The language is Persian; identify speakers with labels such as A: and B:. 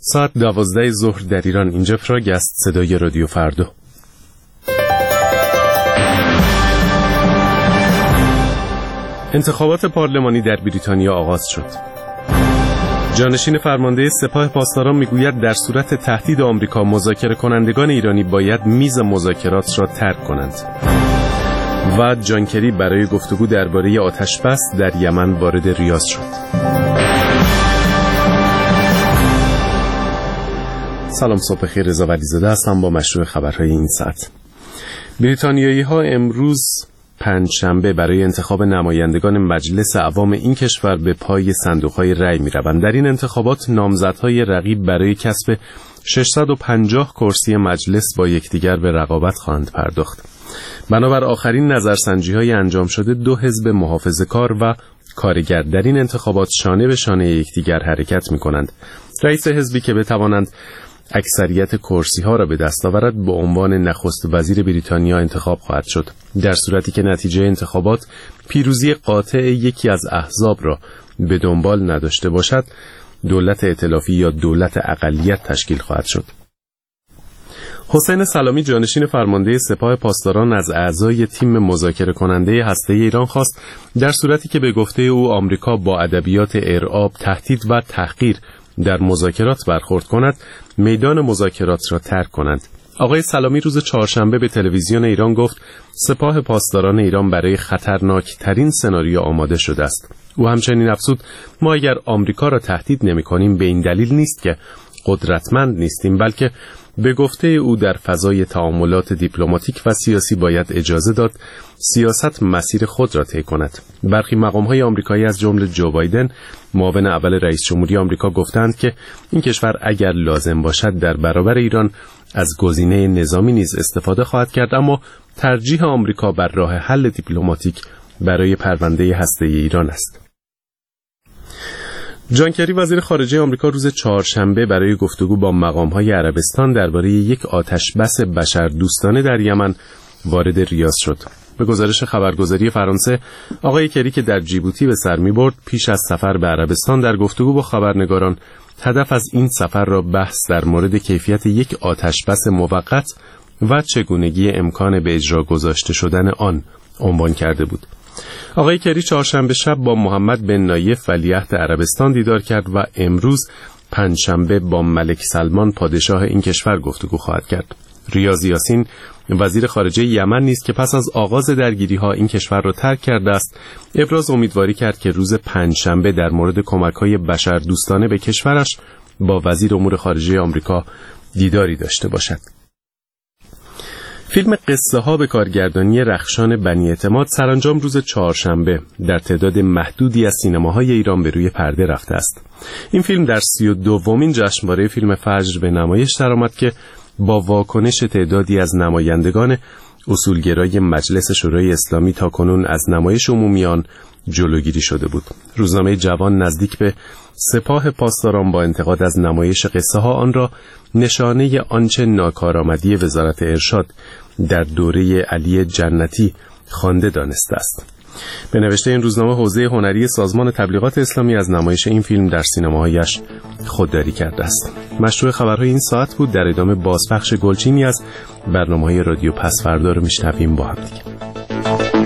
A: ساعت 12 ظهر در ایران. اینجا فراگ است، صدای رادیو فردا. انتخابات پارلمانی در بریتانیا آغاز شد. جانشین فرمانده سپاه پاسداران میگوید در صورت تهدید آمریکا مذاکره کنندگان ایرانی باید میز مذاکرات را ترک کنند. و جان کری برای گفتگو درباره آتش بس در یمن وارد ریاض شد. سلام، صبح خیر. رضا ولیزاده هستم با مشروع خبرهای این ساعت. بریتانیایی ها امروز پنجشنبه برای انتخاب نمایندگان مجلس عوام این کشور به پای صندوق‌های رأی می‌روند. در این انتخابات نامزدهای رقیب برای کسب 650 کرسی مجلس با یکدیگر به رقابت خواهند پرداخت. بنابر آخرین نظرسنجی‌های انجام شده، دو حزب محافظه‌کار و کارگر در این انتخابات شانه به شانه یکدیگر حرکت می‌کنند. رئیس حزبی که بتوانند اکثریت کرسی‌ها را به دست آورد به عنوان نخست وزیر بریتانیا انتخاب خواهد شد. در صورتی که نتیجه انتخابات پیروزی قاطع یکی از احزاب را به دنبال نداشته باشد، دولت ائتلافی یا دولت اقلیت تشکیل خواهد شد. حسین سلامی جانشین فرمانده سپاه پاسداران از اعضای تیم مذاکره کننده هسته‌ای ایران خواست در صورتی که به گفته او آمریکا با ادبیات ارعاب، تهدید و تحقیر در مذاکرات برخورد کند، میدان مذاکرات را ترک کنند. آقای سلامی روز چهارشنبه به تلویزیون ایران گفت سپاه پاسداران ایران برای خطرناکترین سناریو آماده شده است. او همچنین افزود ما اگر آمریکا را تهدید نمی‌کنیم به این دلیل نیست که قدرتمند نیستیم، بلکه به گفته او در فضای تعاملات دیپلماتیک و سیاسی باید اجازه داد سیاست مسیر خود را طی کند. برخی مقام‌های آمریکایی از جمله جو بایدن، معاون اول رئیس جمهوری آمریکا، گفتند که این کشور اگر لازم باشد در برابر ایران از گزینه نظامی نیز استفاده خواهد کرد، اما ترجیح آمریکا بر راه حل دیپلماتیک برای پرونده هسته‌ای ایران است. جان کری وزیر خارجه آمریکا روز چهارشنبه برای گفتگو با مقام‌های عربستان درباره یک آتش‌بس بشردوستانه در یمن وارد ریاض شد. به گزارش خبرگزاری فرانسه، آقای کری که در جیبوتی به سر می‌برد، پیش از سفر به عربستان در گفتگو با خبرنگاران هدف از این سفر را بحث در مورد کیفیت یک آتش‌بس موقت و چگونگی امکان به اجرا گذاشته شدن آن عنوان کرده بود. آقای کری چهارشنبه شب با محمد بن نایف ولیعهد عربستان دیدار کرد و امروز پنجشنبه با ملک سلمان پادشاه این کشور گفتگو خواهد کرد. ریاض یاسین وزیر خارجه یمن نیز که پس از آغاز درگیری‌ها این کشور را ترک کرده است، ابراز امیدواری کرد که روز پنجشنبه در مورد کمک‌های بشردوستانه به کشورش با وزیر امور خارجه آمریکا دیداری داشته باشد. فیلم قصه ها به کارگردانی رخشان بنی اعتماد سرانجام روز چهارشنبه در تعداد محدودی از سینماهای ایران به روی پرده رفته است. این فیلم در 32مین جشنواره فیلم فجر به نمایش درآمد که با واکنش تعدادی از نمایندگان اصولگرای مجلس شورای اسلامی تاکنون از نمایش عمومی آن جلوگیری شده بود. روزنامه جوان نزدیک به سپاه پاسداران با انتقاد از نمایش قصه ها آن را نشانه آنچه ناکارآمدی وزارت ارشاد در دوره علی جنتی خوانده دانسته است. به نوشته این روزنامه، حوزه هنری سازمان تبلیغات اسلامی از نمایش این فیلم در سینماهایش خودداری کرده است. مشروع خبرهای این ساعت بود. در ادامه بازپخش گلچینی از برنامه‌های رادیو پس فردا رو میشنویم با هم دیگه.